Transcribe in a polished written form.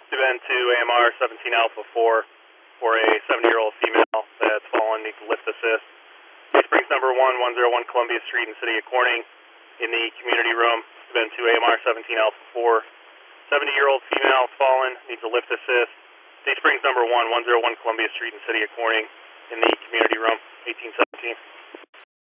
Event 2 AMR 17 Alpha 4 for a 70-year-old female that's fallen, needs lift assist. Bay Springs number 1101 Columbia Street in the city of Corning in the community room. Event 2 AMR 17 Alpha 4. 70-year-old female fallen, needs a lift assist. Bay Springs number 1101 Columbia Street in the city of Corning in the community room, 1817.